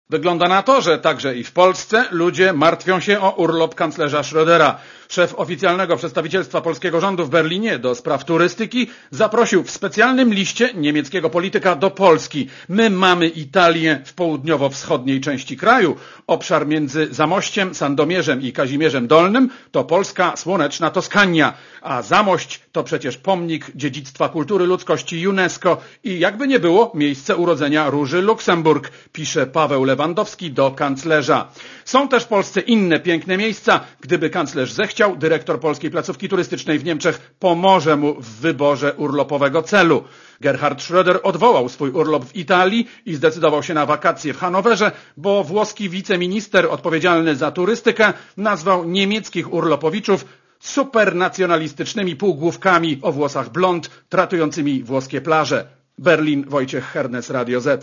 Wygląda na to, że także i w Polsce ludzie martwią się o urlop kanclerza Schrödera. Szef oficjalnego przedstawicielstwa polskiego rządu w Berlinie do spraw turystyki zaprosił w specjalnym liście niemieckiego polityka do Polski. My mamy Italię w południowo-wschodniej części kraju. Obszar między Zamościem, Sandomierzem i Kazimierzem Dolnym to polska słoneczna Toskania, a Zamość to przecież pomnik dziedzictwa kultury ludzkości UNESCO i jakby nie było miejsce urodzenia Róży Luksemburg, pisze Paweł Lewandowski do kanclerza. Są też w Polsce inne piękne miejsca. Gdyby kanclerz zechciał, dyrektor Polskiej Placówki Turystycznej w Niemczech pomoże mu w wyborze urlopowego celu. Gerhard Schröder odwołał swój urlop w Italii i zdecydował się na wakacje w Hanowerze, bo włoski wiceminister odpowiedzialny za turystykę nazwał niemieckich urlopowiczów supernacjonalistycznymi półgłówkami o włosach blond, tratującymi włoskie plaże. Berlin, Wojciech Hernes, Radio Z.